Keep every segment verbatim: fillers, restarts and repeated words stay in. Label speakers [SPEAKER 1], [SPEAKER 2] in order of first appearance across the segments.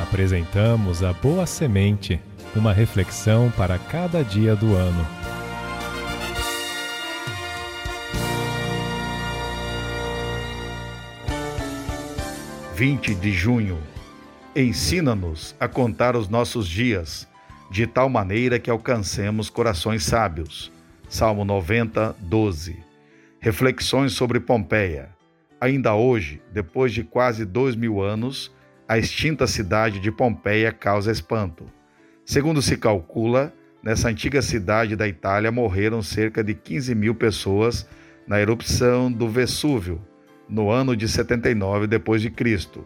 [SPEAKER 1] Apresentamos a Boa Semente, uma reflexão para cada dia do ano.
[SPEAKER 2] vinte de junho. Ensina-nos a contar os nossos dias, de tal maneira que alcancemos corações sábios. Salmo noventa, doze. Reflexões sobre Pompeia. Ainda hoje, depois de quase dois mil anos, a extinta cidade de Pompeia causa espanto. Segundo se calcula, nessa antiga cidade da Itália morreram cerca de quinze mil pessoas na erupção do Vesúvio, no ano de setenta e nove depois de Cristo.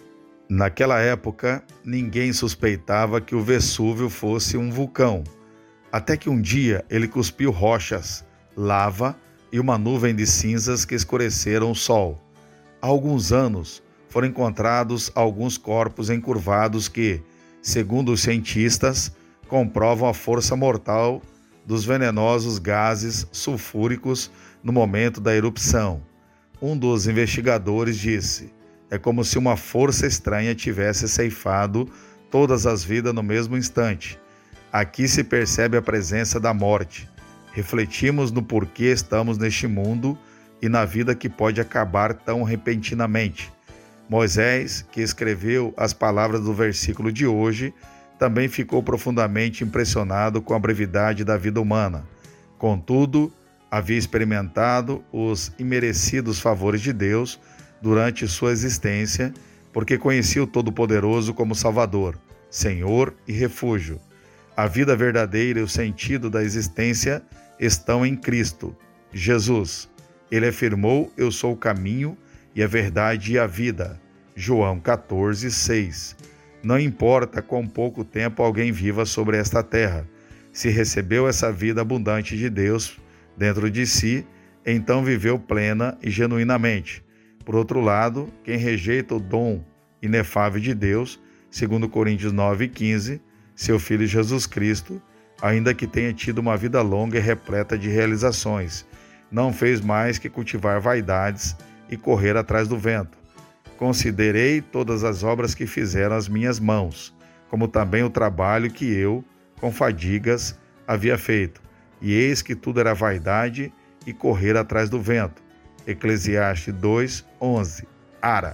[SPEAKER 2] Naquela época, ninguém suspeitava que o Vesúvio fosse um vulcão, até que um dia ele cuspiu rochas, lava e uma nuvem de cinzas que escureceram o sol. Há alguns anos, foram encontrados alguns corpos encurvados que, segundo os cientistas, comprovam a força mortal dos venenosos gases sulfúricos no momento da erupção. Um dos investigadores disse: é como se uma força estranha tivesse ceifado todas as vidas no mesmo instante. Aqui se percebe a presença da morte. Refletimos no porquê estamos neste mundo e na vida que pode acabar tão repentinamente. Moisés, que escreveu as palavras do versículo de hoje, também ficou profundamente impressionado com a brevidade da vida humana. Contudo, havia experimentado os imerecidos favores de Deus durante sua existência, porque conhecia o Todo-Poderoso como Salvador, Senhor e refúgio. A vida verdadeira e o sentido da existência estão em Cristo, Jesus. Ele afirmou: eu sou o caminho e a verdade e a vida. João quatorze, seis. Não importa quão pouco tempo alguém viva sobre esta terra, se recebeu essa vida abundante de Deus dentro de si, então viveu plena e genuinamente. Por outro lado, quem rejeita o dom inefável de Deus, segundo Coríntios nove, quinze, seu Filho Jesus Cristo, ainda que tenha tido uma vida longa e repleta de realizações, não fez mais que cultivar vaidades e correr atrás do vento. Considerei todas as obras que fizeram as minhas mãos, como também o trabalho que eu, com fadigas, havia feito. E eis que tudo era vaidade e correr atrás do vento. Eclesiastes dois, onze. Ara.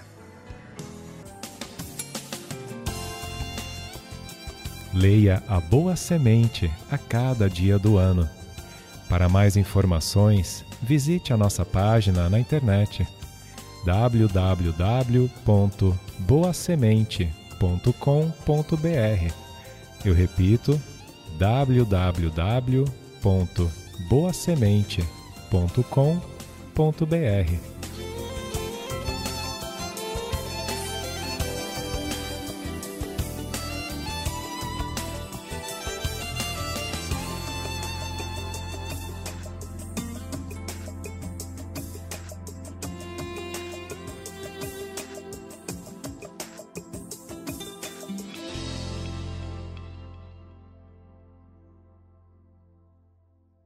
[SPEAKER 1] Leia a Boa Semente a cada dia do ano. Para mais informações, visite a nossa página na internet w w w ponto boa semente ponto com ponto b r. Eu repito, w w w ponto boa semente ponto com ponto b r.